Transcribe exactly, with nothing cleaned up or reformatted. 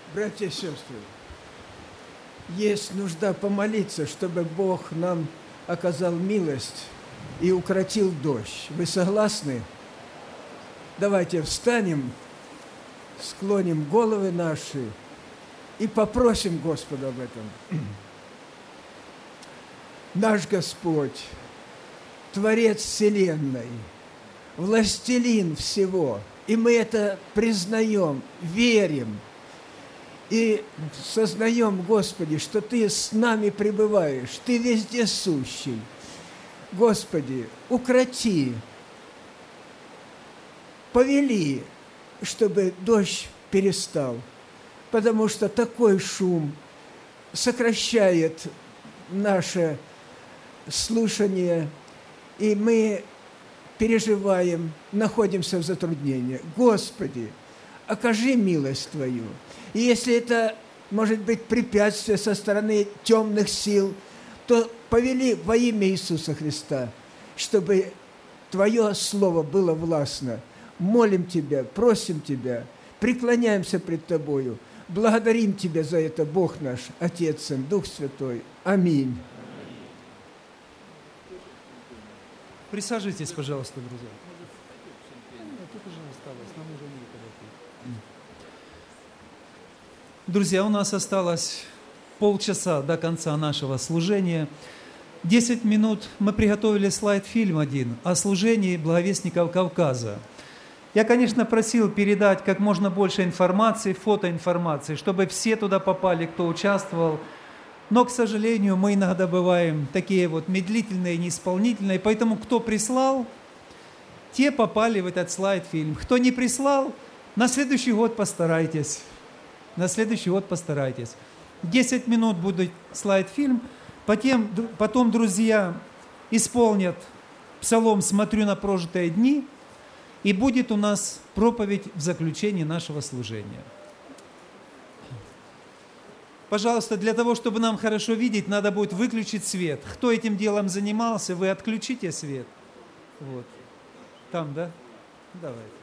Братья и сестры, есть нужда помолиться, чтобы Бог нам оказал милость и укротил дождь. Вы согласны? Давайте встанем, склоним головы наши и попросим Господа об этом. Наш Господь, Творец вселенной, властелин всего, и мы это признаем, верим и сознаем, Господи, что Ты с нами пребываешь, Ты везде сущий. Господи, укроти, повели, чтобы дождь перестал, потому что такой шум сокращает наше слушание, и мы переживаем, находимся в затруднении. Господи, окажи милость Твою. И если это может быть препятствие со стороны темных сил, то повели во имя Иисуса Христа, чтобы Твое Слово было властно. Молим Тебя, просим Тебя, преклоняемся пред Тобою, благодарим Тебя за это, Бог наш, Отец, Сын, Дух Святой. Аминь. Присаживайтесь, пожалуйста, друзья. Друзья, у нас осталось полчаса до конца нашего служения. Десять минут мы приготовили слайд-фильм один о служении благовестников Кавказа. Я, конечно, просил передать как можно больше информации, фотоинформации, чтобы все туда попали, кто участвовал. Но, к сожалению, мы иногда бываем такие вот медлительные, неисполнительные. Поэтому кто прислал, те попали в этот слайд-фильм. Кто не прислал, на следующий год постарайтесь. На следующий год постарайтесь. Десять минут будет слайд-фильм. Потом, потом, друзья, исполнят псалом «Смотрю на прожитые дни». И будет у нас проповедь в заключении нашего служения. Пожалуйста, для того, чтобы нам хорошо видеть, надо будет выключить свет. Кто этим делом занимался, вы отключите свет. Вот. Там, да? Давай.